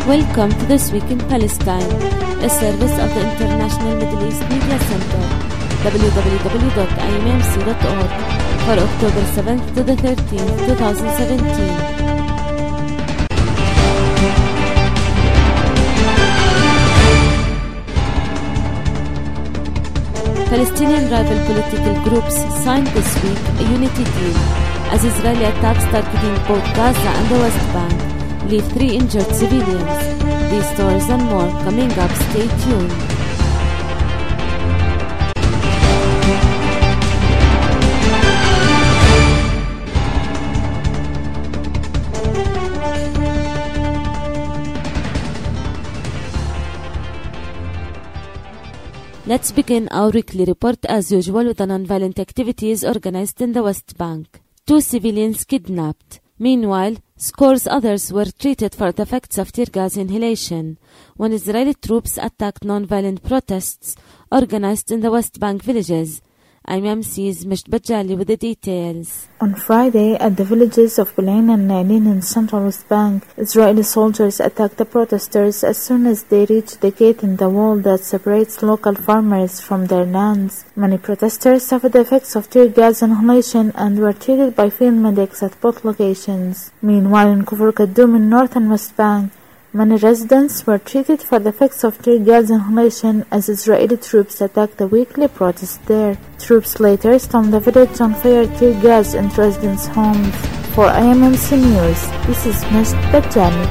Welcome to This Week in Palestine, a service of the International Middle East Media Center, www.immc.org, for October 7th to the 13th, 2017. Palestinian rival political groups signed this week a unity deal as Israeli attacks targeting both Gaza and the West Bank leave 3 injured civilians. These stories and more coming up. Stay tuned. Let's begin our weekly report as usual with the non-violent activities organized in the West Bank. 2 civilians kidnapped. Meanwhile, scores others were treated for the effects of tear gas inhalation when Israeli troops attacked non-violent protests organized in the West Bank villages. IMMC's Misht Bajali with the details. On Friday, at the villages of Belain and Nailin in central West Bank, Israeli soldiers attacked the protesters as soon as they reached the gate in the wall that separates local farmers from their lands. Many protesters suffered the effects of tear gas inhalation and were treated by field medics at both locations. Meanwhile, in Kufr Kadum in North and West Bank, many residents were treated for the effects of tear gas inhalation as Israeli troops attacked the weekly protest there. Troops later stormed the village and fired tear gas into residents' homes. For IMMC News, this is Misht Bajali.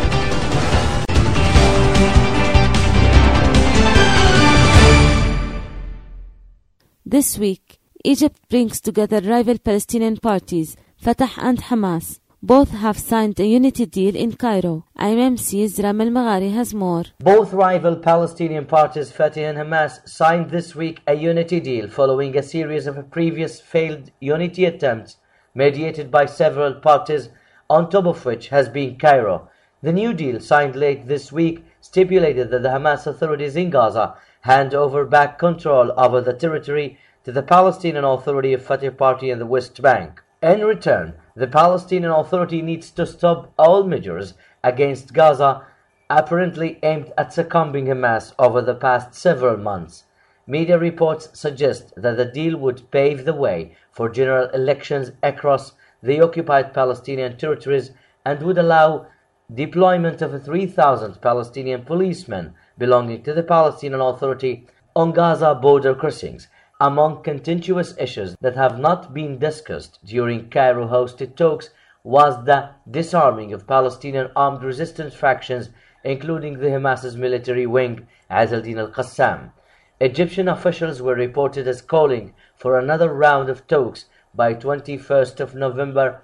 This week, Egypt brings together rival Palestinian parties, Fatah and Hamas. Both have signed a unity deal in Cairo. IMMC's Ramel Maghari has more. Both rival Palestinian parties, Fatah and Hamas, signed this week a unity deal following a series of previous failed unity attempts mediated by several parties, on top of which has been Cairo. The new deal, signed late this week, stipulated that the Hamas authorities in Gaza hand over back control over the territory to the Palestinian Authority of Fatah Party in the West Bank. In return, the Palestinian Authority needs to stop all measures against Gaza apparently aimed at succumbing Hamas over the past several months. Media reports suggest that the deal would pave the way for general elections across the occupied Palestinian territories and would allow deployment of 3,000 Palestinian policemen belonging to the Palestinian Authority on Gaza border crossings. Among contentious issues that have not been discussed during Cairo-hosted talks was the disarming of Palestinian armed resistance factions, including the Hamas's military wing, Izz al-Din al-Qassam. Egyptian officials were reported as calling for another round of talks by 21st of November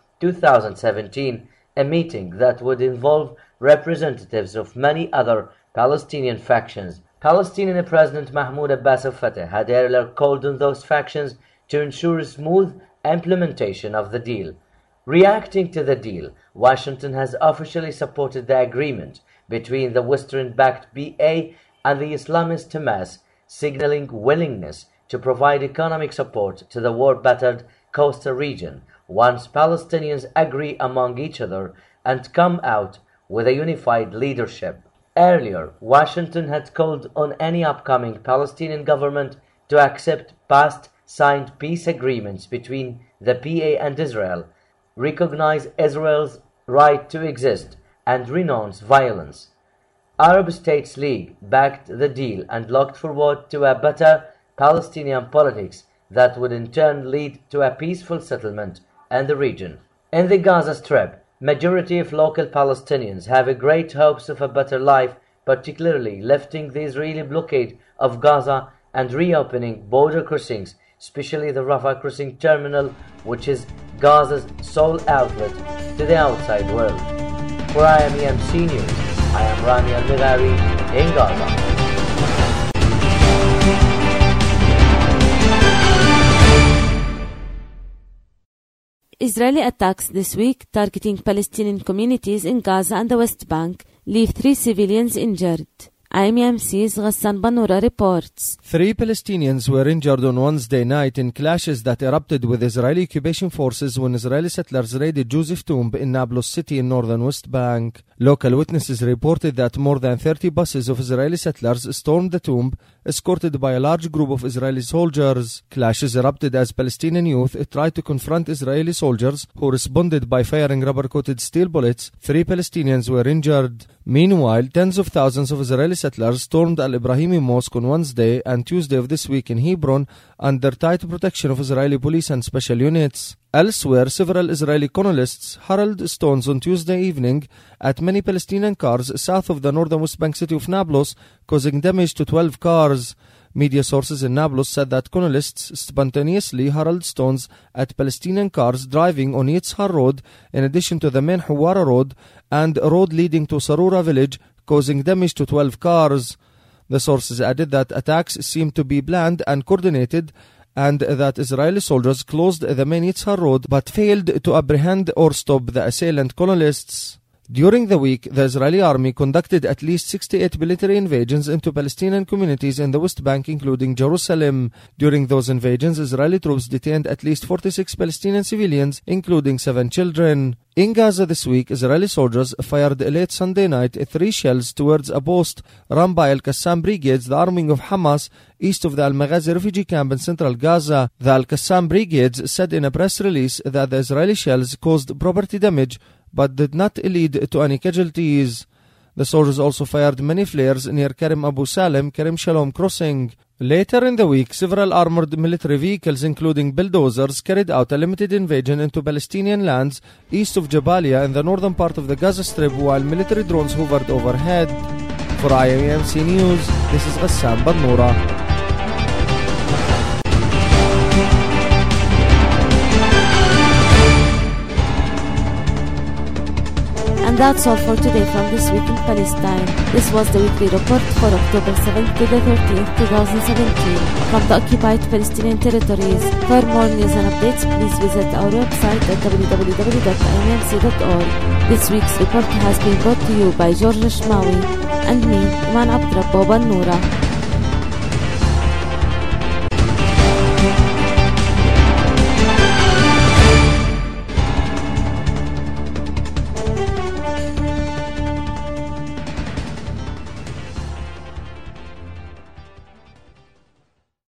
2017, a meeting that would involve representatives of many other Palestinian factions. Palestinian President Mahmoud Abbas of Fatah had earlier called on those factions to ensure smooth implementation of the deal. Reacting to the deal, Washington has officially supported the agreement between the Western-backed BA and the Islamist Hamas, signaling willingness to provide economic support to the war-battered coastal region once Palestinians agree among each other and come out with a unified leadership. Earlier, Washington had called on any upcoming Palestinian government to accept past signed peace agreements between the PA and Israel, recognize Israel's right to exist, and renounce violence. Arab States League backed the deal and looked forward to a better Palestinian politics that would in turn lead to a peaceful settlement in the region. In the Gaza Strip, majority of local Palestinians have great hopes of a better life, particularly lifting the Israeli blockade of Gaza and reopening border crossings, especially the Rafah crossing terminal, which is Gaza's sole outlet to the outside world. For IMMC News, I am Rami Al-Maghari in Gaza. Israeli attacks this week targeting Palestinian communities in Gaza and the West Bank leave 3 civilians injured. IMC's Ghassan Bannoura reports. 3 Palestinians were injured on Wednesday night in clashes that erupted with Israeli occupation forces when Israeli settlers raided Joseph Tomb in Nablus city in northern West Bank. Local witnesses reported that more than 30 buses of Israeli settlers stormed the tomb, escorted by a large group of Israeli soldiers. Clashes erupted as Palestinian youth tried to confront Israeli soldiers, who responded by firing rubber-coated steel bullets. 3 Palestinians were injured. Meanwhile, tens of thousands of Israeli settlers stormed Al-Ibrahimi Mosque on Wednesday and Tuesday of this week in Hebron under tight protection of Israeli police and special units. Elsewhere, several Israeli colonists hurled stones on Tuesday evening at many Palestinian cars south of the northern West Bank city of Nablus, causing damage to 12 cars. Media sources in Nablus said that colonists spontaneously hurled stones at Palestinian cars driving on Yitzhar Road, in addition to the main Hawara Road and a road leading to Sarura village, causing damage to 12 cars. The sources added that attacks seemed to be planned and coordinated, and that Israeli soldiers closed the main Yitzhar Road but failed to apprehend or stop the assailant colonists. During the week, the Israeli army conducted at least 68 military invasions into Palestinian communities in the West Bank, including Jerusalem. During those invasions, Israeli troops detained at least 46 Palestinian civilians, including 7 children. In Gaza this week, Israeli soldiers fired late Sunday night 3 shells towards a post run by Al-Qassam Brigades, the arming of Hamas, east of the Al-Maghazi refugee camp in central Gaza. The Al-Qassam Brigades said in a press release that the Israeli shells caused property damage but did not lead to any casualties. The soldiers also fired many flares near Karim Abu Salem, Karim Shalom crossing. Later in the week, several armored military vehicles, including bulldozers, carried out a limited invasion into Palestinian lands east of Jabalia in the northern part of the Gaza Strip, while military drones hovered overhead. For IMC News, this is Ghassan Bannoura. And that's all for today from This Week in Palestine. This was the weekly report for October 7th to the 13th, 2017 from the occupied Palestinian territories. For more news and updates, please visit our website at www.imc.org. This week's report has been brought to you by George Shmawi and me, Iman Abdrabbo Bannoura.